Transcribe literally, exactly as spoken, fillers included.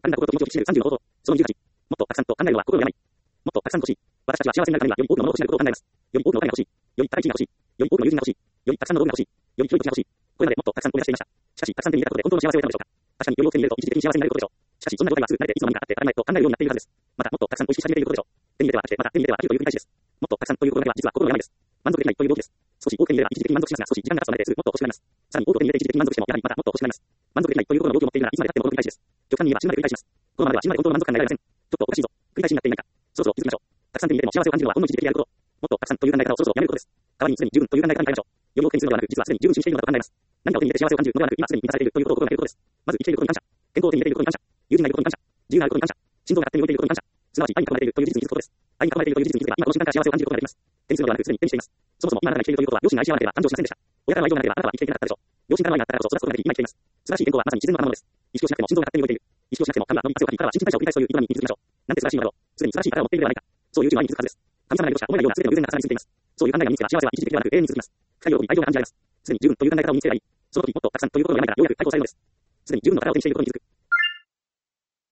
あるんだことと命を生きているさんじゅうの方法。そのにじゅうはち。もっとたくさんと考えるのは心を病み。もっとたくさんと欲しい。私たちは幸せになるためにはより多くのものを失うことを考えます。より多くのお金が欲しい。より高い地位が欲しい。より多くの友人が欲しい。よりたくさんの道具が欲しい。より広い土地が欲しい。これまでもっとたくさん追い出していました。しかし、たくさん手に入れたことで本当の幸せを得たのでしょうか。確かにより多く手に入れると一時的に幸せになれることでしょう。しかし、そんな状態はすぐ慣れていつの間にかあって当たり前と考えるようになっているはずです。また、もっとたくさん美味しく始めていることでしょう。手に入れては飽きて、また手に入れては飽きるという繰り返しです。もっとたくさんという心がけは実は心の病です。満足できないという動機です。少し多く手に入れれば一時的に満足しますが、少し時間が経つと慣れてすぐもっと欲しくなります。さらに多く手に入れて一時的に満足しても、やはりまたもっと欲しくなります。満足できないという心の動機を持っているならいつまで経ってもこの繰り返しです。極端に言えば死ぬまで繰り返します。このままでは死ぬまで本当の満足感が得られません。ちょっとおかしいぞ。繰り返しになっていないか。そろそろ気づきましょう。たくさん手に入れても幸せを感じるのはほんの一時的であること。もっとたくさんという考え方をそろそろやめることです。代わりにすでに十分という考え方に変えましょう。より多くにするのではなく、実はすでに十分にしているのだと考えます。何かを手に入れて幸せを感じるのではなく、今すでに満たされているということを心がけることです。まず生きていることに感謝。健康を手に入れていることに感謝。友人がいることに感謝。自由があることに感謝。心臓が勝手に動いていることに感謝。すなわち愛に囲まれているという事実に気づくことです。愛に囲まれているという事実に気づけば、今この瞬間から幸せを感じることができます。手にするのではなく、すでに手にしています。そもそも今あなたが生きているということは、両親が愛し合わなければ誕生しませんでした。親からの愛情がなければあなたは生きていけなかったでしょう。両親からの愛があったからこそ育つことができ、今生きています。素晴らしい健康はまさに自然の賜物です。意識をしなくても心臓が勝手に動いている。意識をしなくても体が伸び汗をかき、体は新陳代謝を繰り返すという営みに気づきましょう。なんて素晴らしいのだろう。すでに素晴らしい体を持っているではないか。そういう宇宙の愛に気づくはずです。神様がいるとしか思えないような全ての偶然が重なりすぎています。そういう考えが身につけば幸せは一時的ではなく永遠に続きます。深い喜び、愛情が感じられます。すでに十分という考え方を身につければいい。その時もっとたくさんという心の病みからようやく解放されるのです。すでに十分の力を手にしていることに気づく。